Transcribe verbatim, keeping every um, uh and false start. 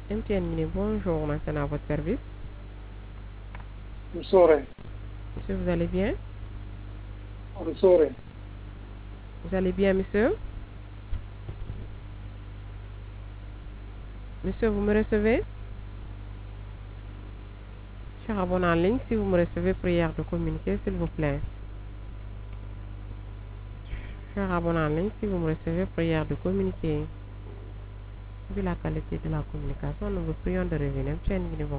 M T N Mini, bonjour, maintenant à votre service. Bonsoir. Monsieur, vous allez bien? Bonsoir. Vous allez bien, monsieur? Monsieur, vous me recevez? Cher abonné en ligne, si vous me recevez, prière de communiquer, s'il vous plaît. Cher abonné en ligne, si vous me recevez, prière de communiquer. Vu la qualité de la communication, nous vous prions de revenir. M T N Mini,